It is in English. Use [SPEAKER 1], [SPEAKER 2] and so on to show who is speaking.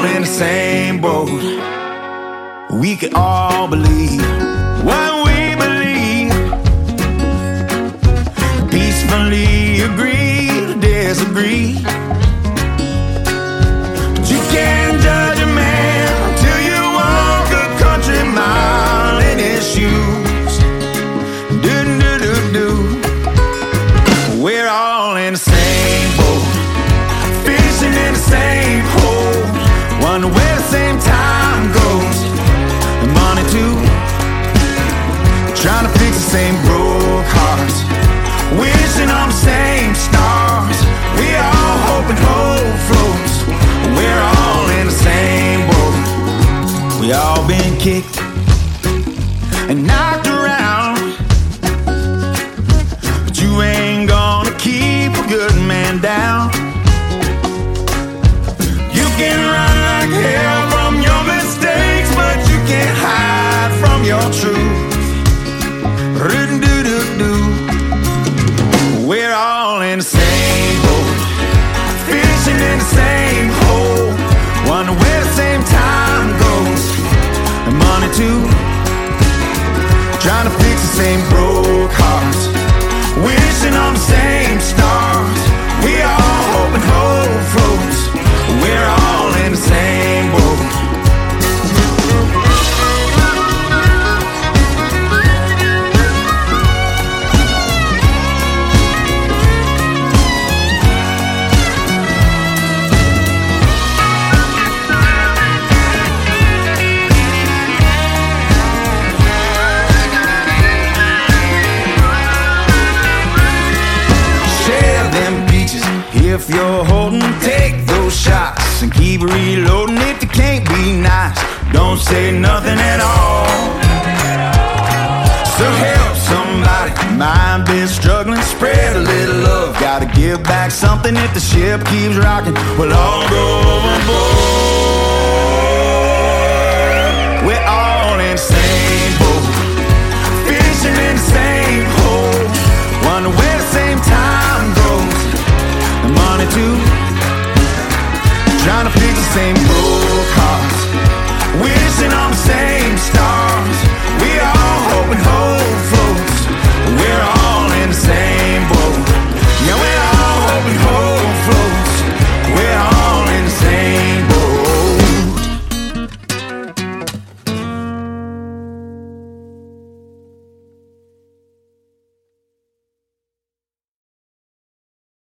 [SPEAKER 1] all in the same boat. We can all believe what we believe. Peacefully agree to disagree. But you can't judge a man until you walk a country mile in his shoes. Do-do-do-do. We're all in the same boat, fishing in the same hole, wonder where the same time goes, and money too. Trying to fix the same broke hearts, wishing on the same stars. We all hoping hope floats. We're all in the same boat. We all been kicked and knocked around, but you ain't gonna keep a good man down. You can run like hell from your mistakes, but you can't hide from your truth. Do-do-do-do. We're all in the same boat, fishing in the same hole, wonder where the same time goes, and money too. Trying to fix the same broke hearts, wishing on the same stars. We all hoping hope floats. We're all in the same boat. If you're holding, take those shots and keep reloading. If you can't be nice, don't say nothing at all. So help somebody, mind been struggling, spread a little love. Gotta give back something if the ship keeps rocking. We'll all go overboard.